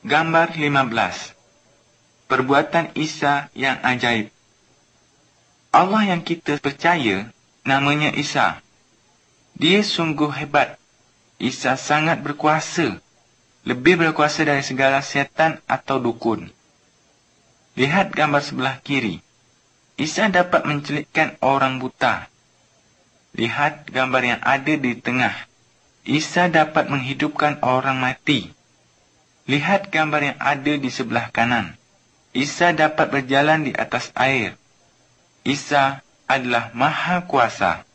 Gambar 15. Perbuatan Isa yang ajaib. Allah yang kita percaya namanya Isa. Dia sungguh hebat. Isa sangat berkuasa. Lebih berkuasa dari segala setan atau dukun. Lihat gambar sebelah kiri. Isa dapat mencelitkan orang buta. Lihat gambar yang ada di tengah. Isa dapat menghidupkan orang mati. Lihat gambar yang ada di sebelah kanan. Isa dapat berjalan di atas air. Isa adalah Maha Kuasa.